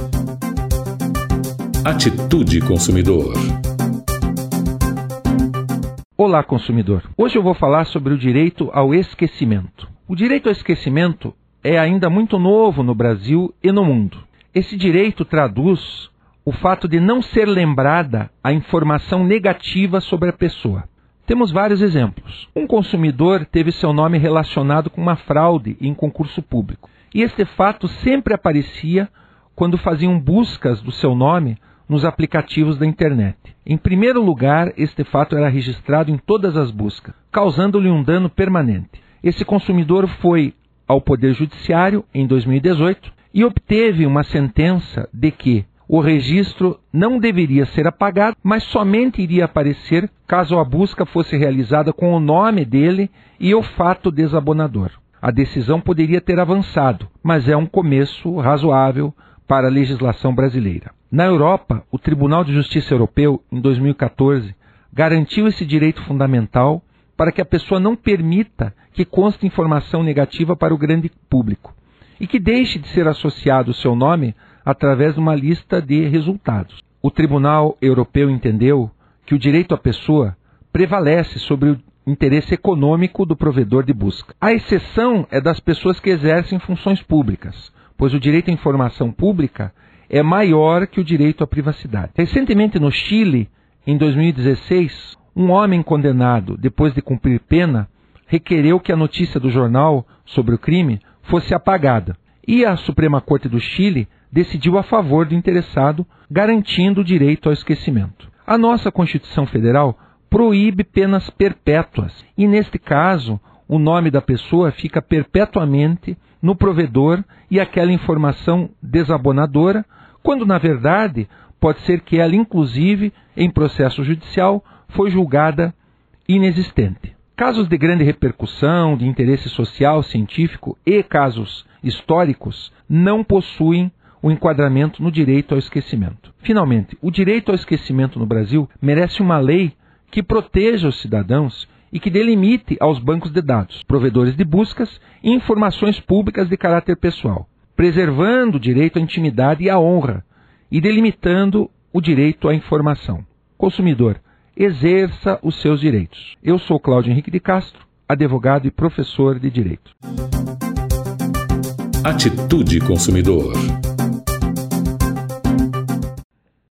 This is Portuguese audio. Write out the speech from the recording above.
Atitude Consumidor. Olá, consumidor. Hoje eu vou falar sobre o direito ao esquecimento. O direito ao esquecimento é ainda muito novo no Brasil e no mundo. Esse direito traduz o fato de não ser lembrada a informação negativa sobre a pessoa. Temos vários exemplos. Um consumidor teve seu nome relacionado com uma fraude em concurso público. E este fato sempre aparecia quando faziam buscas do seu nome nos aplicativos da internet. Em primeiro lugar, este fato era registrado em todas as buscas, causando-lhe um dano permanente. Esse consumidor foi ao Poder Judiciário em 2018 e obteve uma sentença de que o registro não deveria ser apagado, mas somente iria aparecer caso a busca fosse realizada com o nome dele e o fato desabonador. A decisão poderia ter avançado, mas é um começo razoável para a legislação brasileira. Na Europa, o Tribunal de Justiça Europeu, em 2014, garantiu esse direito fundamental para que a pessoa não permita que conste informação negativa para o grande público e que deixe de ser associado o seu nome através de uma lista de resultados. O Tribunal Europeu entendeu que o direito à pessoa prevalece sobre o interesse econômico do provedor de busca. A exceção é das pessoas que exercem funções públicas, pois o direito à informação pública é maior que o direito à privacidade. Recentemente, no Chile, em 2016, um homem condenado, depois de cumprir pena, requereu que a notícia do jornal sobre o crime fosse apagada. E a Suprema Corte do Chile decidiu a favor do interessado, garantindo o direito ao esquecimento. A nossa Constituição Federal proíbe penas perpétuas e, neste caso, o nome da pessoa fica perpetuamente no provedor e aquela informação desabonadora, quando, na verdade, pode ser que ela, inclusive, em processo judicial, foi julgada inexistente. Casos de grande repercussão, de interesse social, científico e casos históricos não possuem o enquadramento no direito ao esquecimento. Finalmente, o direito ao esquecimento no Brasil merece uma lei que proteja os cidadãos e que delimite aos bancos de dados, provedores de buscas e informações públicas de caráter pessoal, preservando o direito à intimidade e à honra e delimitando o direito à informação. Consumidor, exerça os seus direitos. Eu sou Cláudio Henrique de Castro, advogado e professor de Direito. Atitude Consumidor.